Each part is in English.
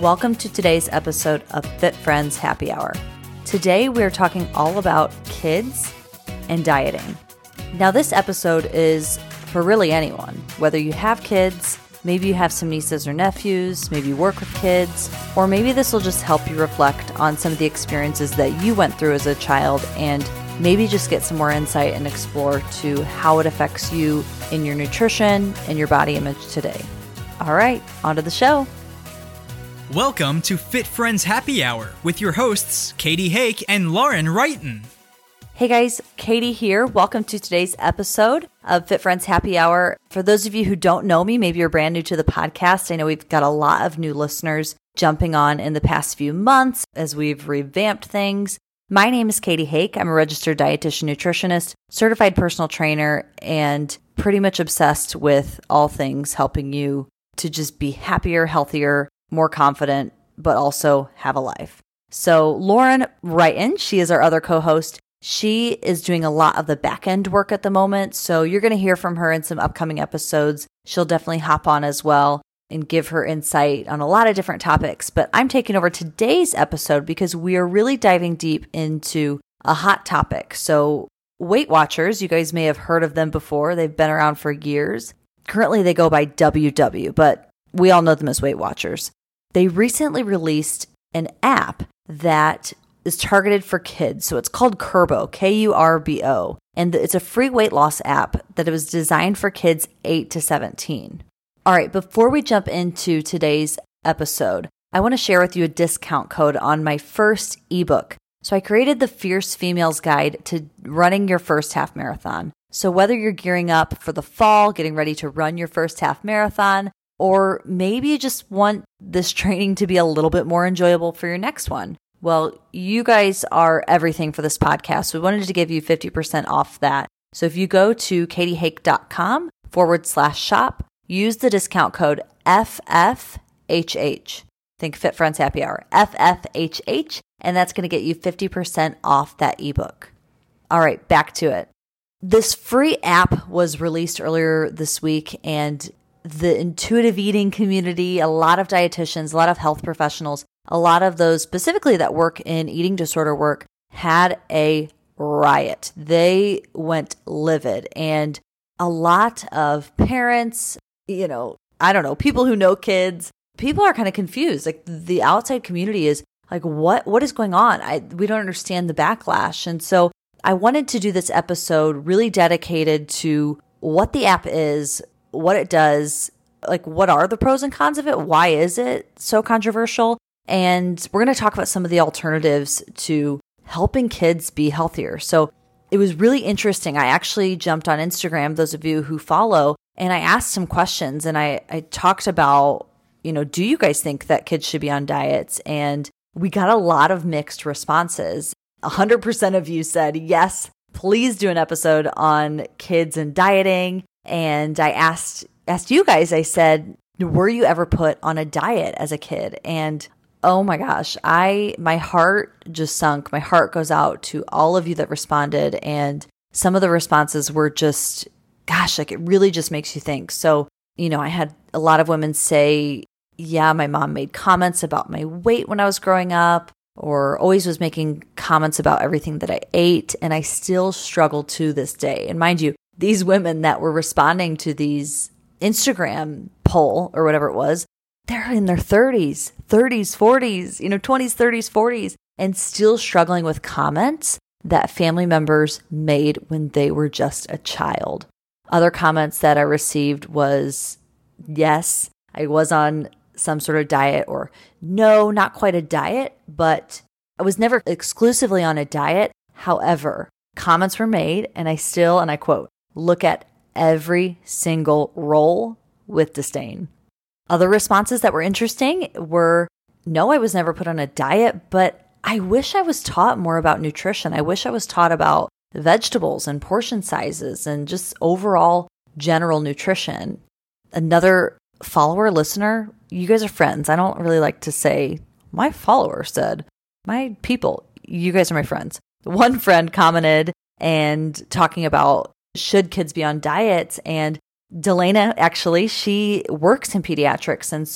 Welcome to today's episode of Fit Friends Happy Hour. Today we're talking all about kids and dieting. Now this episode is for really anyone, whether you have kids, maybe you have some nieces or nephews, maybe you work with kids, or maybe this will just help you reflect on some of the experiences that you went through as a child and maybe just get some more insight and explore to how it affects you in your nutrition and your body image today. All right, on to the show. Welcome to Fit Friends Happy Hour with your hosts, Katie Hake and Lauren Wrighton. Hey guys, Katie here. Welcome to today's episode of Fit Friends Happy Hour. For those of you who don't know me, maybe you're brand new to the podcast. I know we've got a lot of new listeners jumping on in the past few months as we've revamped things. My name is Katie Hake. I'm a registered dietitian nutritionist, certified personal trainer, and pretty much obsessed with all things helping you to just be happier, healthier, more confident, but also have a life. So Lauren Wrighton, she is our other co-host. She is doing a lot of the back end work at the moment. So you're going to hear from her in some upcoming episodes. She'll definitely hop on as well and give her insight on a lot of different topics. But I'm taking over today's episode because we are really diving deep into a hot topic. So Weight Watchers, you guys may have heard of them before. They've been around for years. Currently they go by WW, but we all know them as Weight Watchers. They recently released an app that is targeted for kids. So it's called Kurbo, Kurbo. And it's a free weight loss app that was designed for kids 8 to 17. All right, before we jump into today's episode, I want to share with you a discount code on my first ebook. So I created the Fierce Females Guide to running your first half marathon. So whether you're gearing up for the fall, getting ready to run your first half marathon, or maybe you just want this training to be a little bit more enjoyable for your next one. Well, you guys are everything for this podcast. We wanted to give you 50% off that. So if you go to katiehake.com/shop, use the discount code FFHH. Think Fit Friends Happy Hour, FFHH, and that's going to get you 50% off that ebook. All right, back to it. This free app was released earlier this week, and the intuitive eating community, a lot of dietitians, a lot of health professionals, a lot of those specifically that work in eating disorder work had a riot. They went livid, and a lot of parents, people who know kids, people are kind of confused. Like the outside community is like, what is going on? We don't understand the backlash. And so I wanted to do this episode really dedicated to what the app is, what it does, like what are the pros and cons of it? Why is it so controversial? And we're going to talk about some of the alternatives to helping kids be healthier. So it was really interesting. I actually jumped on Instagram, those of you who follow, and I asked some questions and I talked about, do you guys think that kids should be on diets? And we got a lot of mixed responses. 100% of you said, yes, please do an episode on kids and dieting. And I asked you guys, I said, were you ever put on a diet as a kid? And oh my gosh, my heart just sunk. My heart goes out to all of you that responded. And some of the responses were just, gosh, like it really just makes you think. So, I had a lot of women say, yeah, my mom made comments about my weight when I was growing up, or always was making comments about everything that I ate. And I still struggle to this day. And mind you, these women that were responding to these Instagram poll or whatever it was, they're in their 30s, 40s, 20s, 30s, 40s, and still struggling with comments that family members made when they were just a child. Other comments that I received was, yes, I was on some sort of diet, or no, not quite a diet, but I was never exclusively on a diet. However, comments were made, and I still, and I quote, look at every single roll with disdain. Other responses that were interesting were, no, I was never put on a diet, but I wish I was taught more about nutrition. I wish I was taught about vegetables and portion sizes and just overall general nutrition. Another follower, listener, you guys are friends. I don't really like to say, my follower said, my people, you guys are my friends. One friend commented and talking about, should kids be on diets? And Delana, actually, she works in pediatrics. And so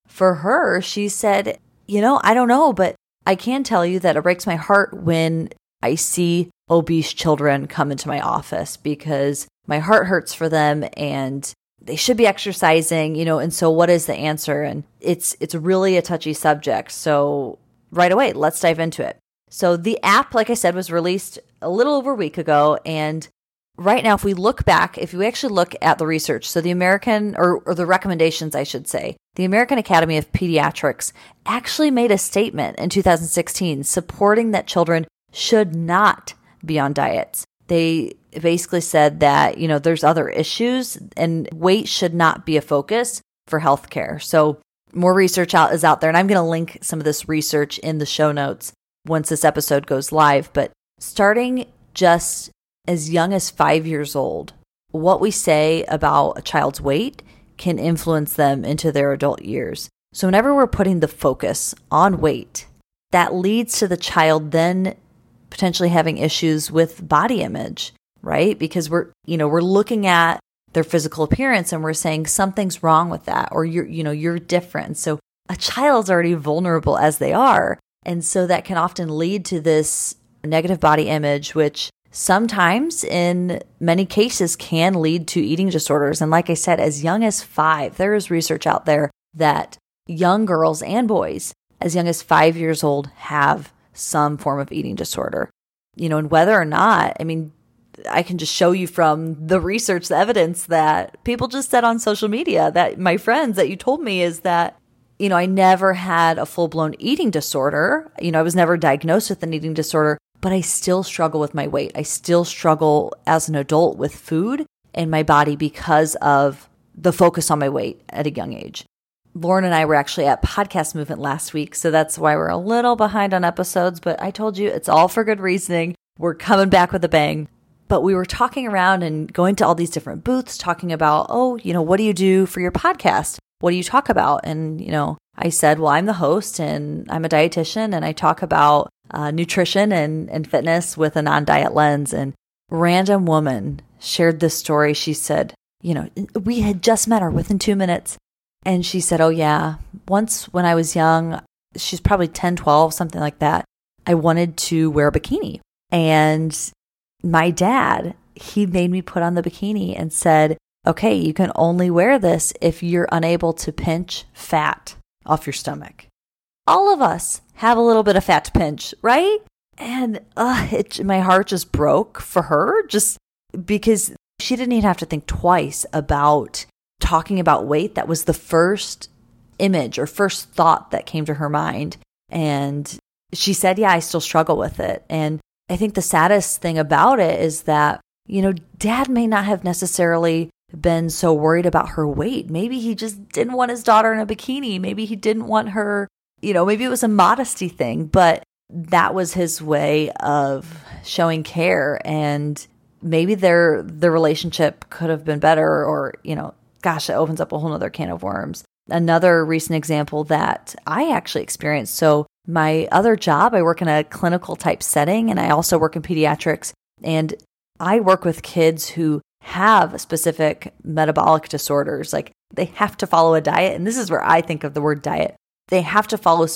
for her, she said, I don't know, but I can tell you that it breaks my heart when I see obese children come into my office because my heart hurts for them and they should be exercising, and so what is the answer? And it's really a touchy subject. So right away, let's dive into it. So the app, like I said, was released a little over a week ago. And right now, if we actually look at the research, so the American, or the recommendations, I should say, the American Academy of Pediatrics actually made a statement in 2016 supporting that children should not be on diets. They basically said that, there's other issues and weight should not be a focus for healthcare. So more research is out there, and I'm going to link some of this research in the show notes once this episode goes live. But starting just as young as 5 years old, what we say about a child's weight can influence them into their adult years. So whenever we're putting the focus on weight, that leads to the child then potentially having issues with body image, right? Because we're looking at their physical appearance and we're saying something's wrong with that, or you're different. So a child's already vulnerable as they are. And so that can often lead to this negative body image, which sometimes in many cases can lead to eating disorders. And like I said, as young as 5, there is research out there that young girls and boys as young as 5 years old have some form of eating disorder. And whether or not, I can just show you from the research, the evidence that people just said on social media, that my friends that you told me, is that, I never had a full-blown eating disorder. I was never diagnosed with an eating disorder, but I still struggle with my weight. I still struggle as an adult with food and my body because of the focus on my weight at a young age. Lauren and I were actually at Podcast Movement last week, so that's why we're a little behind on episodes, but I told you it's all for good reasoning. We're coming back with a bang. But we were talking around and going to all these different booths, talking about, what do you do for your podcast? What do you talk about? And, I said, well, I'm the host and I'm a dietitian and I talk about nutrition and fitness with a non-diet lens. And random woman shared this story. She said, we had just met her within 2 minutes. And she said, oh yeah, once when I was young, she's probably 10, 12, something like that, I wanted to wear a bikini. And my dad, he made me put on the bikini and said, okay, you can only wear this if you're unable to pinch fat off your stomach. All of us have a little bit of fat to pinch, right? And my heart just broke for her, just because she didn't even have to think twice about talking about weight. That was the first image or first thought that came to her mind. And she said, yeah, I still struggle with it. And I think the saddest thing about it is that, Dad may not have necessarily been so worried about her weight. Maybe he just didn't want his daughter in a bikini. Maybe he didn't want her, maybe it was a modesty thing, but that was his way of showing care. And maybe their relationship could have been better, or, gosh, it opens up a whole nother can of worms. Another recent example that I actually experienced. So my other job, I work in a clinical type setting, and I also work in pediatrics. And I work with kids who have specific metabolic disorders. Like they have to follow a diet. And this is where I think of the word diet. They have to follow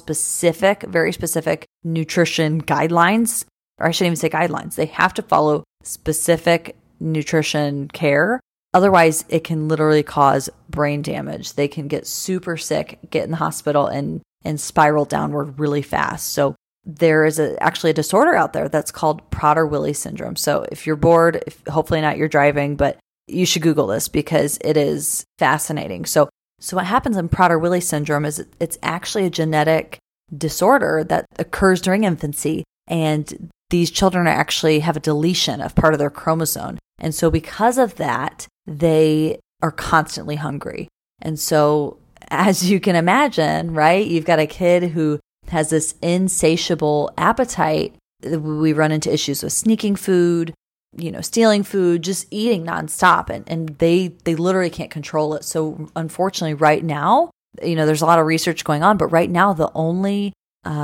very specific nutrition guidelines, or I shouldn't even say guidelines. They have to follow specific nutrition care. Otherwise, it can literally cause brain damage. They can get super sick, get in the hospital, and spiral downward really fast. So there is actually a disorder out there that's called Prader-Willi syndrome. So if you're bored, hopefully not you're driving, but you should Google this because it is fascinating. So what happens in Prader-Willi syndrome is it's actually a genetic disorder that occurs during infancy. And these children actually have a deletion of part of their chromosome. And so because of that, they are constantly hungry. And so as you can imagine, right, you've got a kid who has this insatiable appetite. We run into issues with sneaking food, stealing food, just eating nonstop. And they literally can't control it. So unfortunately, right now, there's a lot of research going on, but right now the only,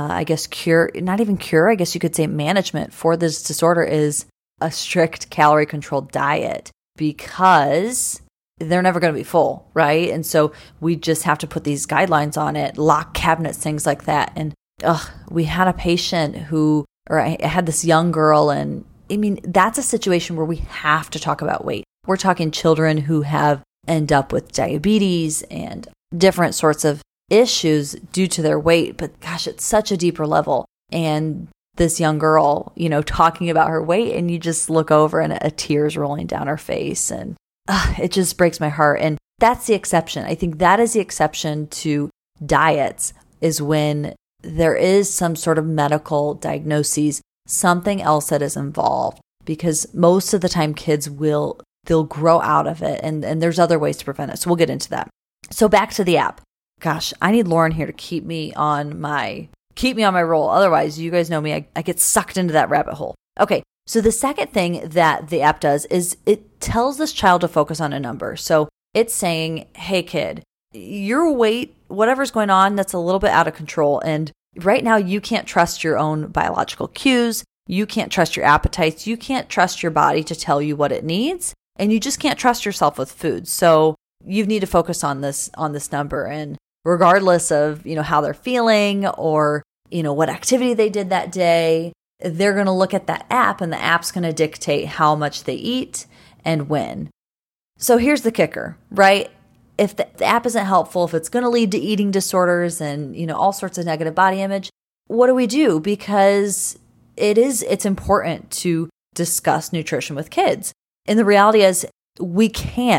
cure, not even cure, I guess you could say management for this disorder is a strict calorie controlled diet, because they're never going to be full, right? And so we just have to put these guidelines on it, lock cabinets, things like that. And we had a patient I had this young girl, and I mean, that's a situation where we have to talk about weight. We're talking children who end up with diabetes and different sorts of issues due to their weight. But gosh, it's such a deeper level. And this young girl, talking about her weight, and you just look over and a tear's rolling down her face, and it just breaks my heart. And that's the exception. I think that is the exception to diets, is when there is some sort of medical diagnosis, something else that is involved, because most of the time kids they'll grow out of it, and there's other ways to prevent it. So we'll get into that. So back to the app. Gosh, I need Lauren here to keep me on my roll. Otherwise, you guys know me, I get sucked into that rabbit hole. Okay, so the second thing that the app does is it tells this child to focus on a number. So it's saying, hey kid, your weight, whatever's going on, that's a little bit out of control. And right now you can't trust your own biological cues. You can't trust your appetites. You can't trust your body to tell you what it needs. And you just can't trust yourself with food. So you need to focus on this number. And regardless of, how they're feeling or, what activity they did that day, they're going to look at that app, and the app's going to dictate how much they eat and when. So here's the kicker, right? If the app isn't helpful, if it's going to lead to eating disorders and, all sorts of negative body image, what do we do? Because it's important to discuss nutrition with kids. And the reality is we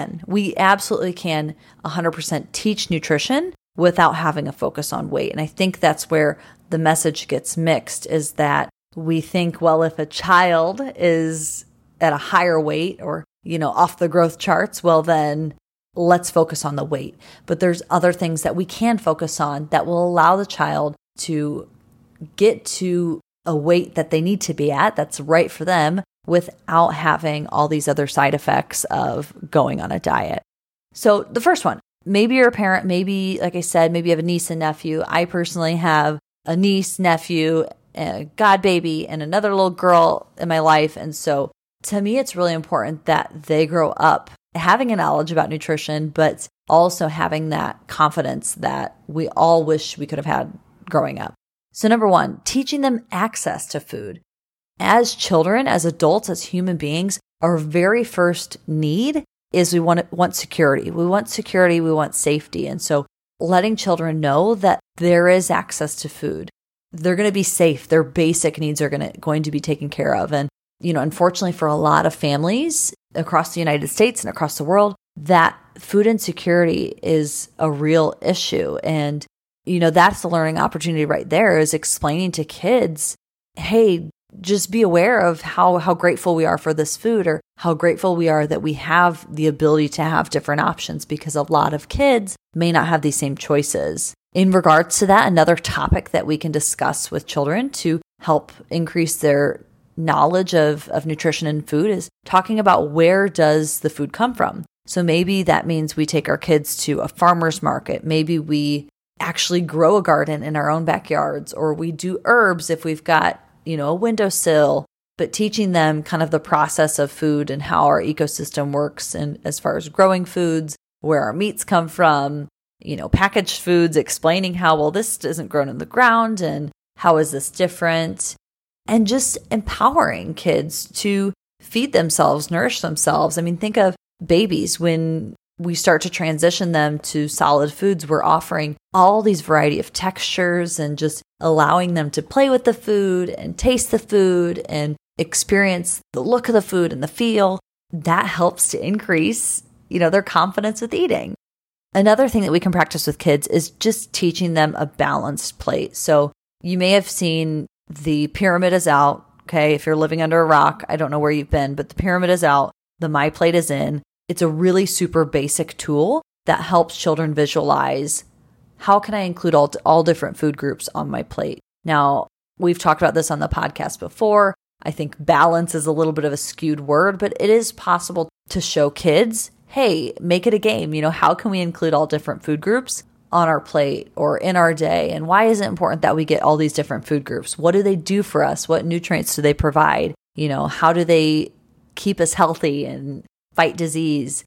absolutely can 100% teach nutrition without having a focus on weight. And I think that's where the message gets mixed, is that we think, well, if a child is at a higher weight or, off the growth charts, well, then let's focus on the weight. But there's other things that we can focus on that will allow the child to get to a weight that they need to be at, that's right for them, without having all these other side effects of going on a diet. So the first one, maybe you're a parent, maybe, like I said, maybe you have a niece and nephew. I personally have a niece, nephew, a godbaby, and another little girl in my life. And so to me, it's really important that they grow up having a knowledge about nutrition, but also having that confidence that we all wish we could have had growing up. So number one, teaching them access to food. As children, as adults, as human beings, our very first need is we want security. We want security. We want safety. And so letting children know that there is access to food. They're going to be safe. Their basic needs are going to be taken care of. And, unfortunately for a lot of families across the United States and across the world, that food insecurity is a real issue. And, that's the learning opportunity right there, is explaining to kids, hey, just be aware of how grateful we are for this food, or how grateful we are that we have the ability to have different options, because a lot of kids may not have these same choices. In regards to that, another topic that we can discuss with children to help increase their knowledge of nutrition and food is talking about, where does the food come from? So maybe that means we take our kids to a farmer's market. Maybe we actually grow a garden in our own backyards, or we do herbs if we've got a windowsill, but teaching them kind of the process of food and how our ecosystem works, and as far as growing foods, where our meats come from, packaged foods, explaining how, well, this isn't grown in the ground and how is this different, and just empowering kids to feed themselves, nourish themselves. I mean, think of babies. When we start to transition them to solid foods, we're offering all these variety of textures and just allowing them to play with the food and taste the food and experience the look of the food and the feel. That helps to increase, their confidence with eating. Another thing that we can practice with kids is just teaching them a balanced plate. So you may have seen the pyramid is out. Okay. If you're living under a rock, I don't know where you've been, but the pyramid is out. The My Plate is in. It's a really super basic tool that helps children visualize, how can I include all different food groups on my plate? Now, we've talked about this on the podcast before. I think balance is a little bit of a skewed word, but it is possible to show kids, hey, make it a game. How can we include all different food groups on our plate or in our day? And why is it important that we get all these different food groups? What do they do for us? What nutrients do they provide? How do they keep us healthy and fight disease?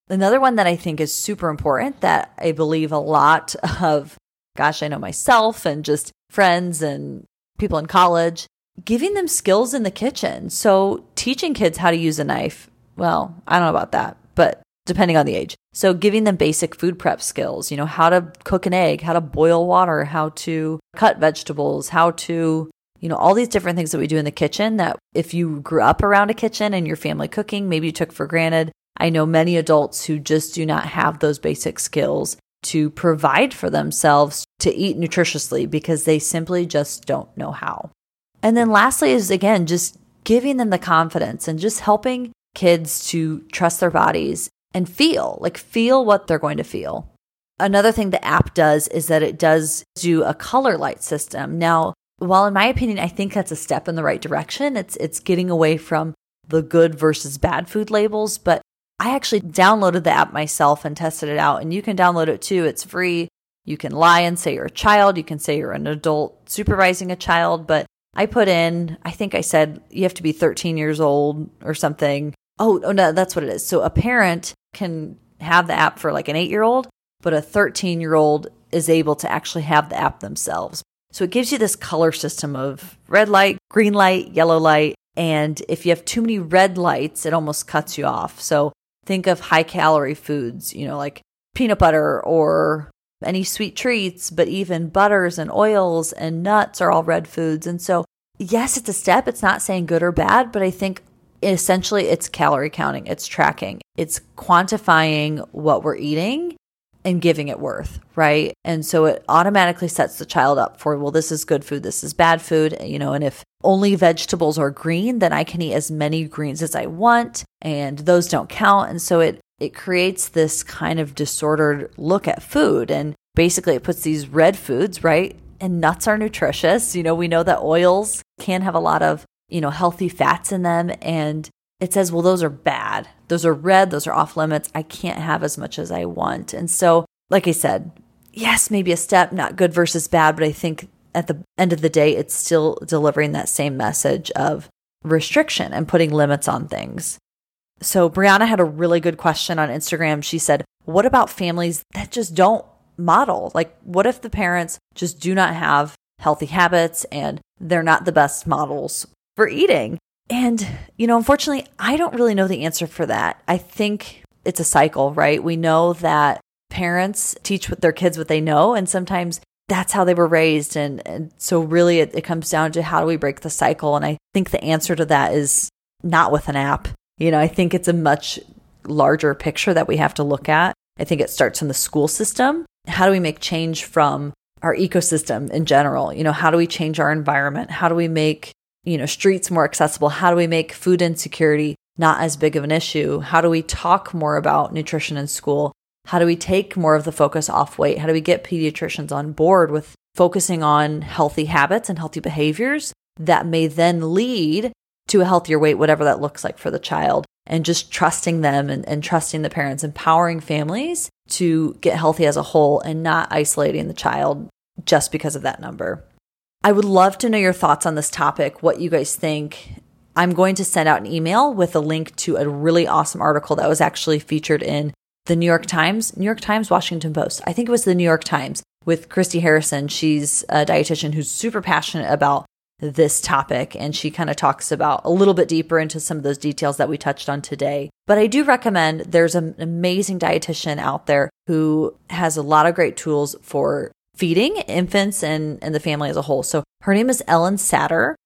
Another one that I think is super important that I believe a lot of, I know myself and just friends and people in college, giving them skills in the kitchen. So teaching kids how to use a knife. Well, I don't know about that, but depending on the age. So giving them basic food prep skills, how to cook an egg, how to boil water, how to cut vegetables, how to, all these different things that we do in the kitchen that if you grew up around a kitchen and your family cooking, maybe you took for granted. I know many adults who just do not have those basic skills to provide for themselves to eat nutritiously because they simply just don't know how. And then lastly is, again, just giving them the confidence and just helping kids to trust their bodies and feel what they're going to feel. Another thing the app does is that it does do a color light system. Now, while in my opinion, I think that's a step in the right direction, it's getting away from the good versus bad food labels, but I actually downloaded the app myself and tested it out, and you can download it too. It's free. You can lie and say you're a child. You can say you're an adult supervising a child, but I put in, I think I said you have to be 13 years old or something. Oh no, that's what it is. So a parent can have the app for like an 8-year-old, but a 13-year-old is able to actually have the app themselves. So it gives you this color system of red light, green light, yellow light. And if you have too many red lights, it almost cuts you off. So think of high calorie foods, like peanut butter or any sweet treats, but even butters and oils and nuts are all red foods. And so, yes, it's a step. It's not saying good or bad, but I think essentially it's calorie counting, it's tracking, it's quantifying what we're eating and giving it worth, right? And so it automatically sets the child up for, well, this is good food, this is bad food, and if only vegetables are green, then I can eat as many greens as I want, and those don't count. And so it creates this kind of disordered look at food. And basically it puts these red foods, right? And nuts are nutritious. We know that oils can have a lot of, healthy fats in them. And it says, well, those are bad. Those are red. Those are off limits. I can't have as much as I want. And so, like I said, yes, maybe a step, not good versus bad, but I think at the end of the day, it's still delivering that same message of restriction and putting limits on things. So Brianna had a really good question on Instagram. She said, what about families that just don't model? Like, what if the parents just do not have healthy habits and they're not the best models for eating? And, unfortunately, I don't really know the answer for that. I think it's a cycle, right? We know that parents teach their kids what they know, and sometimes that's how they were raised. And so really it comes down to how do we break the cycle? And I think the answer to that is not with an app. I think it's a much larger picture that we have to look at. I think it starts in the school system. How do we make change from our ecosystem in general? How do we change our environment? How do we make streets more accessible? How do we make food insecurity not as big of an issue? How do we talk more about nutrition in school? How do we take more of the focus off weight? How do we get pediatricians on board with focusing on healthy habits and healthy behaviors that may then lead to a healthier weight, whatever that looks like for the child, and just trusting them and trusting the parents, empowering families to get healthy as a whole and not isolating the child just because of that number. I would love to know your thoughts on this topic, what you guys think. I'm going to send out an email with a link to a really awesome article that was actually featured in the New York Times, Washington Post. I think it was the New York Times with Christy Harrison. She's a dietitian who's super passionate about this topic, and she kind of talks about a little bit deeper into some of those details that we touched on today. But I do recommend, there's an amazing dietitian out there who has a lot of great tools for feeding infants and the family as a whole. So her name is Ellyn Satter,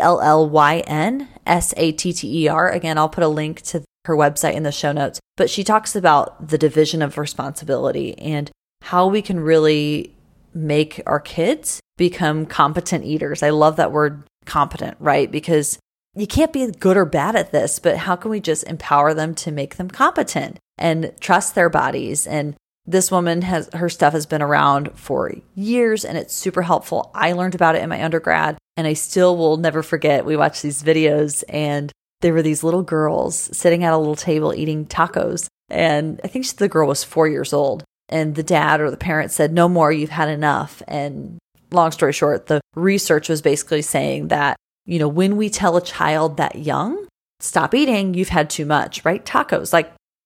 ELLYN Again, I'll put a link to her website in the show notes. But she talks about the division of responsibility and how we can really make our kids become competent eaters. I love that word competent, right? Because you can't be good or bad at this, but how can we just empower them to make them competent and trust their bodies? And this woman her stuff has been around for years and it's super helpful. I learned about it in my undergrad and I still will never forget. We watched these videos and there were these little girls sitting at a little table eating tacos. And I think the girl was 4 years old and the dad or the parent said, "No more, you've had enough." And long story short, the research was basically saying that, when we tell a child that young, stop eating, you've had too much, right? Tacos, like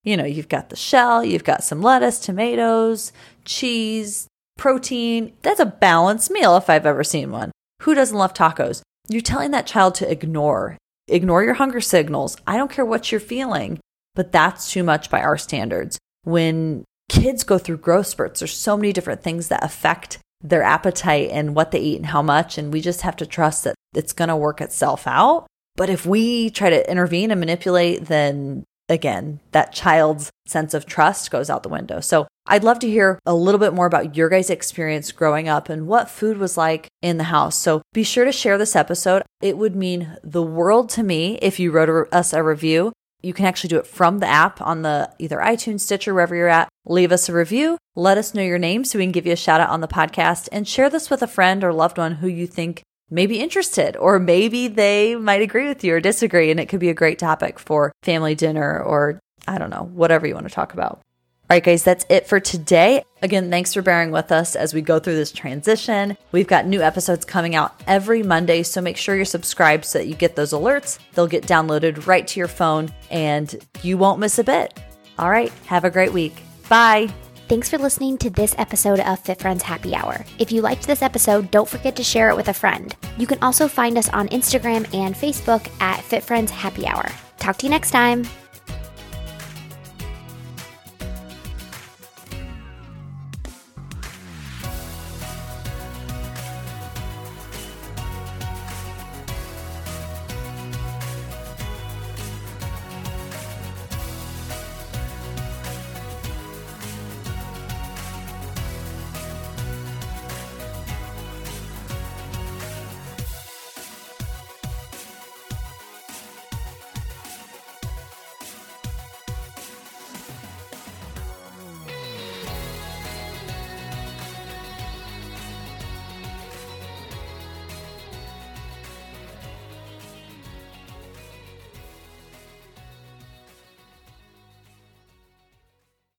You've got the shell, you've got some lettuce, tomatoes, cheese, protein. That's a balanced meal if I've ever seen one. Who doesn't love tacos? You're telling that child to ignore your hunger signals. I don't care what you're feeling, but that's too much by our standards. When kids go through growth spurts, there's so many different things that affect their appetite and what they eat and how much, and we just have to trust that it's going to work itself out. But if we try to intervene and manipulate, then again, that child's sense of trust goes out the window. So I'd love to hear a little bit more about your guys' experience growing up and what food was like in the house. So be sure to share this episode. It would mean the world to me if you wrote us a review. You can actually do it from the app on the either iTunes, Stitcher, wherever you're at. Leave us a review. Let us know your name so we can give you a shout out on the podcast, and share this with a friend or loved one who you think may be interested, or maybe they might agree with you or disagree, and it could be a great topic for family dinner or I don't know, whatever you want to talk about. All right, guys, that's it for today. Again, thanks for bearing with us as we go through this transition. We've got new episodes coming out every Monday, so make sure you're subscribed so that you get those alerts. They'll get downloaded right to your phone, and you won't miss a bit. All right, have a great week. Bye. Thanks for listening to this episode of Fit Friends Happy Hour. If you liked this episode, don't forget to share it with a friend. You can also find us on Instagram and Facebook at Fit Friends Happy Hour. Talk to you next time.